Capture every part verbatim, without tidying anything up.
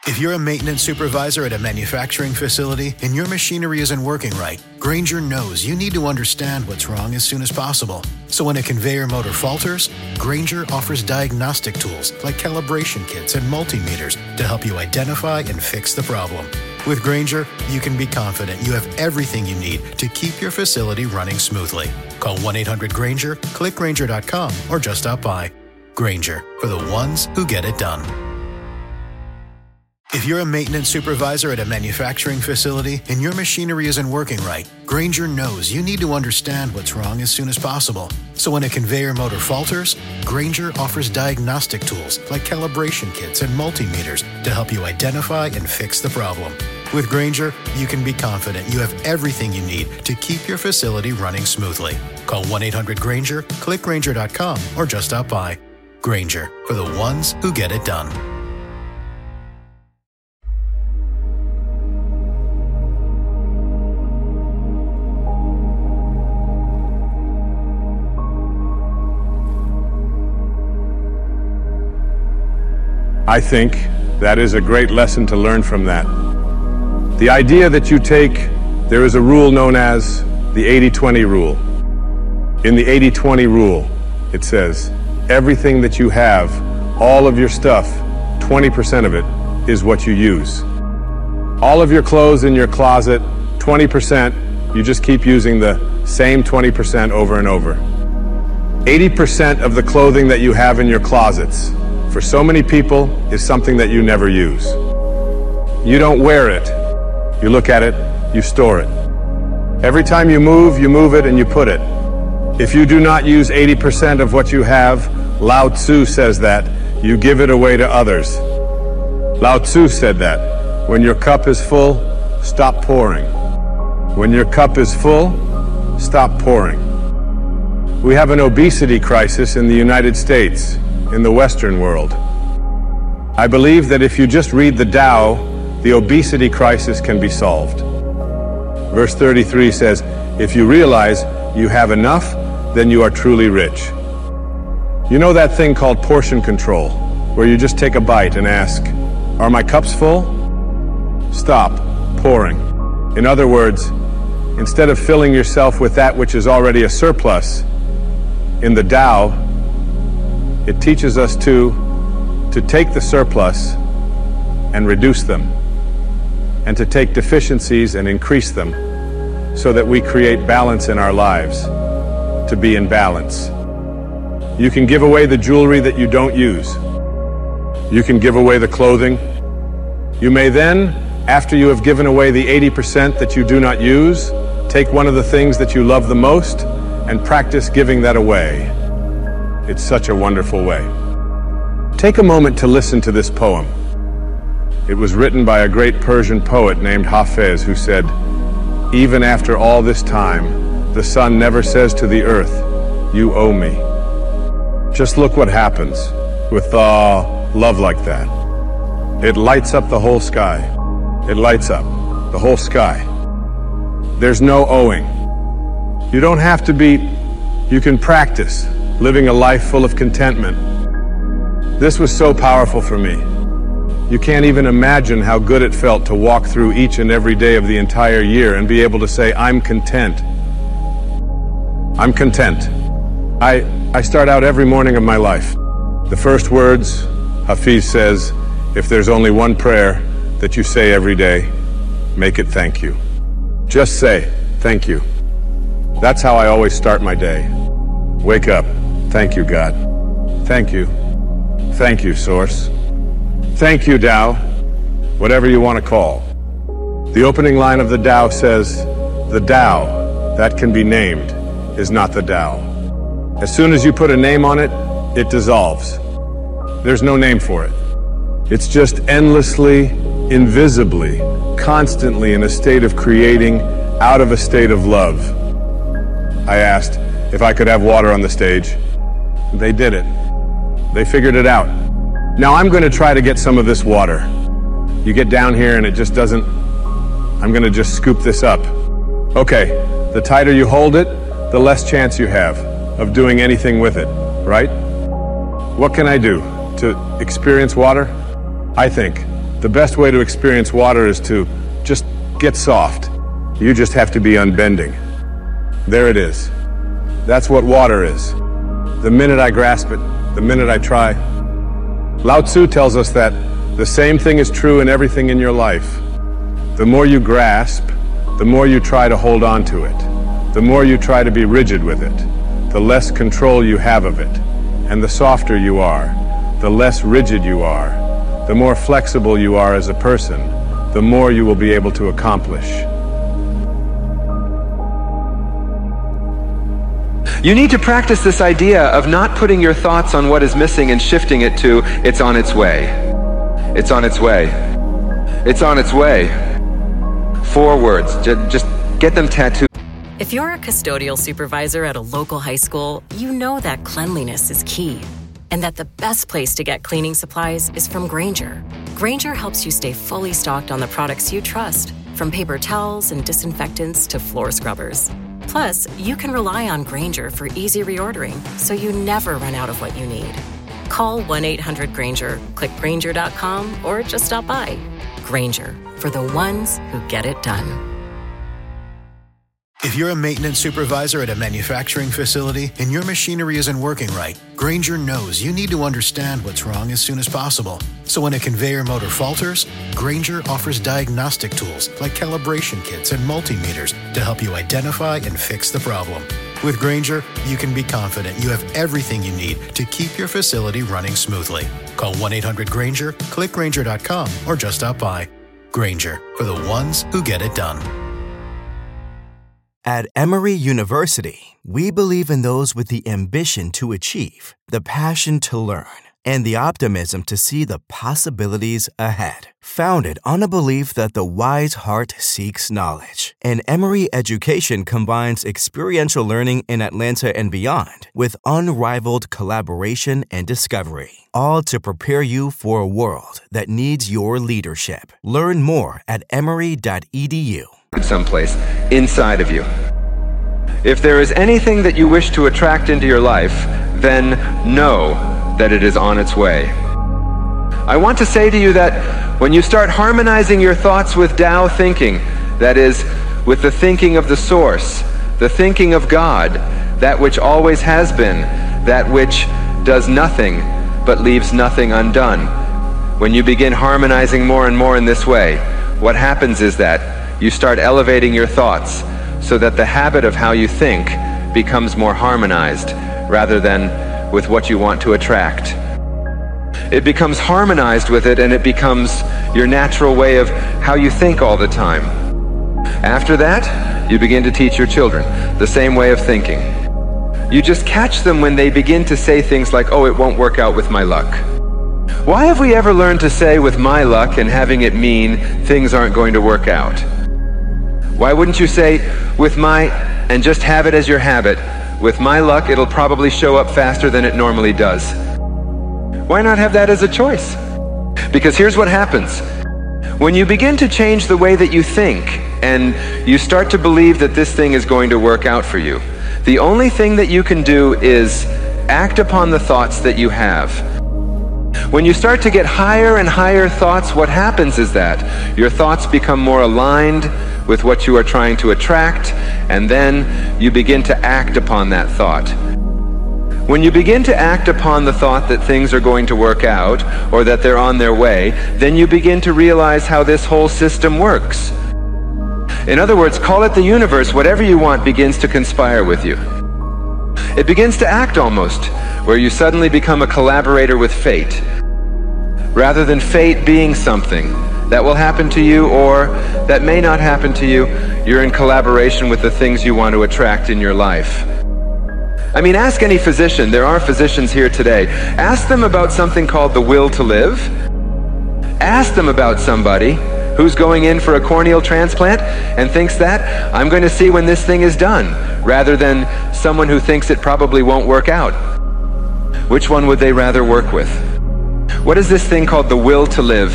If you're a maintenance supervisor at a manufacturing facility and your machinery isn't working right, Grainger knows you need to understand what's wrong as soon as possible. So when a conveyor motor falters, Grainger offers diagnostic tools like calibration kits and multimeters to help you identify and fix the problem. With Grainger, you can be confident you have everything you need to keep your facility running smoothly. Call one eight hundred Grainger, click Grainger dot com, or just stop by. Grainger, for the ones who get it done. If you're a maintenance supervisor at a manufacturing facility and your machinery isn't working right, Grainger knows you need to understand what's wrong as soon as possible. So when a conveyor motor falters, Grainger offers diagnostic tools like calibration kits and multimeters to help you identify and fix the problem. With Grainger, you can be confident you have everything you need to keep your facility running smoothly. Call one eight hundred Grainger, click Grainger dot com, or just stop by. Grainger, for the ones who get it done. I think that is a great lesson to learn from that. The idea that you take, there is a rule known as the eighty twenty rule. In the eighty twenty rule, it says, everything that you have, all of your stuff, twenty percent of it is what you use. All of your clothes in your closet, twenty percent, you just keep using the same twenty percent over and over. eighty percent of the clothing that you have in your closets, for so many people, is something that you never use. You don't wear it. You look at it, you store it. Every time you move, you move it and you put it. If you do not use eighty percent of what you have, Lao Tzu says that, you give it away to others. Lao Tzu said that, when your cup is full, stop pouring. When your cup is full, stop pouring. We have an obesity crisis in the United States, in the Western world. I believe that if you just read the Tao, the obesity crisis can be solved. Verse thirty-three says, if you realize you have enough, then you are truly rich. You know that thing called portion control, where you just take a bite and ask, are my cups full? Stop pouring. In other words, instead of filling yourself with that which is already a surplus, in the Tao, it teaches us to, to take the surplus and reduce them, and to take deficiencies and increase them, so that we create balance in our lives, to be in balance. You can give away the jewelry that you don't use. You can give away the clothing. You may then, after you have given away the eighty percent that you do not use, take one of the things that you love the most and practice giving that away. It's such a wonderful way. Take a moment to listen to this poem. It was written by a great Persian poet named Hafez, who said, even after all this time, the sun never says to the earth, you owe me. Just look what happens with uh, love like that. It lights up the whole sky. It lights up the whole sky. There's no owing. You don't have to be, you can practice living a life full of contentment. This was so powerful for me. You can't even imagine how good it felt to walk through each and every day of the entire year and be able to say, I'm content. I'm content. I, I start out every morning of my life. The first words, Hafiz says, if there's only one prayer that you say every day, make it thank you. Just say, thank you. That's how I always start my day. Wake up. Thank you, God. Thank you. Thank you, Source. Thank you, Tao. Whatever you want to call. The opening line of the Tao says, the Tao that can be named is not the Tao. As soon as you put a name on it, it dissolves. There's no name for it. It's just endlessly, invisibly, constantly in a state of creating out of a state of love. I asked if I could have water on the stage. They did it. They figured it out. Now I'm going to try to get some of this water. You get down here and it just doesn't, I'm going to just scoop this up. Okay, the tighter you hold it, the less chance you have of doing anything with it, right? What can I do to experience water? I think The best way to experience water is to just get soft. You just have to be unbending. There it is. That's what water is. The minute I grasp it, the minute I try. Lao Tzu tells us that the same thing is true in everything in your life. The more you grasp, the more you try to hold on to it. The more you try to be rigid with it, the less control you have of it. And the softer you are, the less rigid you are, the more flexible you are as a person, the more you will be able to accomplish. You need to practice this idea of not putting your thoughts on what is missing and shifting it to, it's on its way. It's on its way. It's on its way. Four words. Just get them tattooed. If you're a custodial supervisor at a local high school, you know that cleanliness is key, and that the best place to get cleaning supplies is from Grainger. Grainger helps you stay fully stocked on the products you trust, from paper towels and disinfectants to floor scrubbers. Plus, you can rely on Grainger for easy reordering, so you never run out of what you need. Call one eight hundred Grainger, click Grainger dot com, or just stop by. Grainger, for the ones who get it done. If you're a maintenance supervisor at a manufacturing facility and your machinery isn't working right, Grainger knows you need to understand what's wrong as soon as possible. So when a conveyor motor falters, Grainger offers diagnostic tools like calibration kits and multimeters to help you identify and fix the problem. With Grainger, you can be confident you have everything you need to keep your facility running smoothly. Call one eight hundred Grainger, click Grainger dot com, or just stop by. Grainger, for the ones who get it done. At Emory University, we believe in those with the ambition to achieve, the passion to learn, and the optimism to see the possibilities ahead. Founded on a belief that the wise heart seeks knowledge, and Emory education combines experiential learning in Atlanta and beyond with unrivaled collaboration and discovery, all to prepare you for a world that needs your leadership. Learn more at emory dot e d u. Someplace inside of you. If there is anything that you wish to attract into your life, then know that it is on its way. I want to say to you that when you start harmonizing your thoughts with Tao thinking, that is, with the thinking of the source, the thinking of God, that which always has been, that which does nothing but leaves nothing undone. When you begin harmonizing more and more in this way, what happens is that you start elevating your thoughts so that the habit of how you think becomes more harmonized rather than with what you want to attract. It becomes harmonized with it, and it becomes your natural way of how you think all the time. After that, you begin to teach your children the same way of thinking. You just catch them when they begin to say things like, oh, it won't work out with my luck. Why have we ever learned to say with my luck and having it mean things aren't going to work out? Why wouldn't you say with my, and just have it as your habit, with my luck it'll probably show up faster than it normally does? Why not have that as a choice? Because here's what happens. When you begin to change the way that you think and you start to believe that this thing is going to work out for you, the only thing that you can do is act upon the thoughts that you have. When you start to get higher and higher thoughts, what happens is that your thoughts become more aligned with what you are trying to attract, and then you begin to act upon that thought. When you begin to act upon the thought that things are going to work out, or that they're on their way, then you begin to realize how this whole system works. In other words, call it the universe, whatever you want begins to conspire with you. It begins to act almost, where you suddenly become a collaborator with fate. Rather than fate being something that will happen to you or that may not happen to you, you're in collaboration with the things you want to attract in your life. I mean, ask any physician. There are physicians here today. Ask them about something called the will to live. Ask them about somebody who's going in for a corneal transplant and thinks that, I'm going to see when this thing is done, rather than someone who thinks it probably won't work out. Which one would they rather work with? What is this thing called the will to live?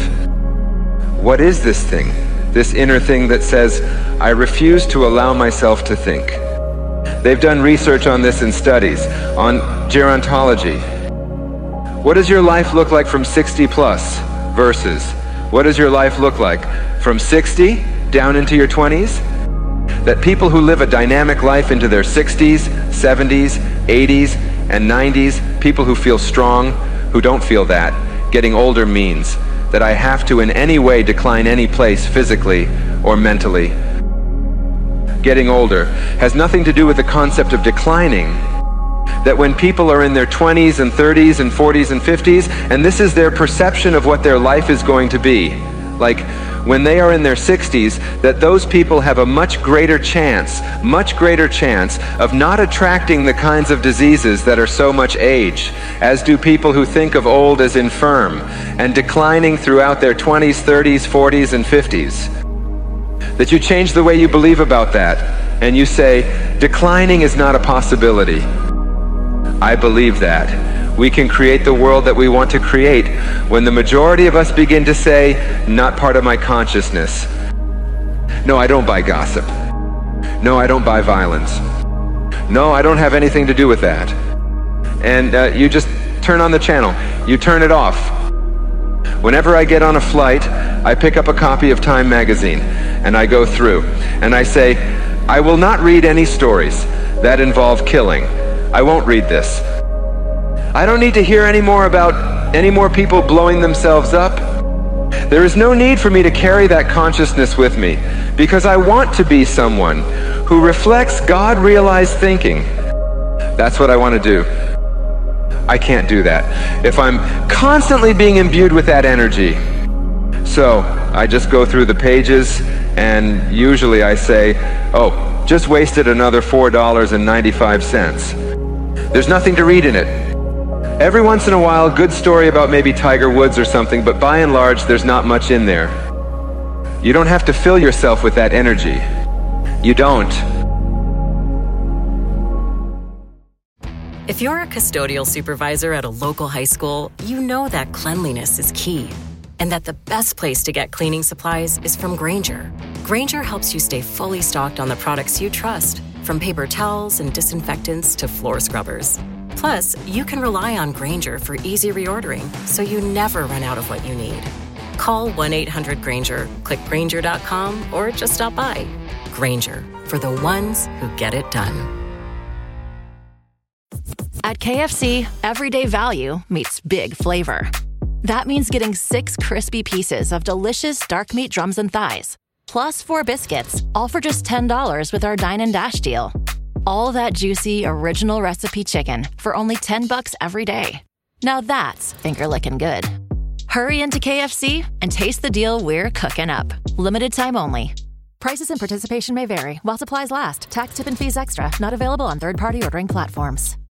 What is this thing? This inner thing that says, I refuse to allow myself to think. They've done research on this in studies, on gerontology. What does your life look like from sixty plus versus What does your life look like? From sixty down into your twenties? That people who live a dynamic life into their sixties, seventies, eighties, and nineties, people who feel strong, who don't feel that, getting older means that I have to in any way decline any place physically or mentally. Getting older has nothing to do with the concept of declining. That when people are in their twenties and thirties and forties and fifties, and this is their perception of what their life is going to be, like when they are in their sixties, that those people have a much greater chance, much greater chance of not attracting the kinds of diseases that are so much age, as do people who think of old as infirm, and declining throughout their twenties, thirties, forties, and fifties. That you change the way you believe about that, and you say, declining is not a possibility. I believe that. We can create the world that we want to create when the majority of us begin to say, not part of my consciousness. No, I don't buy gossip. No, I don't buy violence. No, I don't have anything to do with that. And uh, you just turn on the channel. You turn it off. Whenever I get on a flight, I pick up a copy of Time magazine and I go through and I say, I will not read any stories that involve killing. I won't read this. I don't need to hear any more about any more people blowing themselves up. There is no need for me to carry that consciousness with me because I want to be someone who reflects God-realized thinking. That's what I want to do. I can't do that if I'm constantly being imbued with that energy. So I just go through the pages and usually I say, oh, just wasted another four dollars and ninety-five cents. There's nothing to read in it. Every once in a while, a good story about maybe Tiger Woods or something, but by and large, there's not much in there. You don't have to fill yourself with that energy. You don't. If you're a custodial supervisor at a local high school, you know that cleanliness is key, and that the best place to get cleaning supplies is from Grainger. Grainger helps you stay fully stocked on the products you trust, from paper towels and disinfectants to floor scrubbers. Plus, you can rely on Grainger for easy reordering, so you never run out of what you need. Call one eight hundred Grainger, click Grainger dot com, or just stop by. Grainger, for the ones who get it done. At K F C, everyday value meets big flavor. That means getting six crispy pieces of delicious dark meat drums and thighs, plus four biscuits, all for just ten dollars with our Dine and Dash deal. All that juicy, original recipe chicken for only ten bucks every day. Now that's finger-licking good. Hurry into K F C and taste the deal we're cooking up. Limited time only. Prices and participation may vary while supplies last. Tax, tip, and fees extra. Not available on third-party ordering platforms.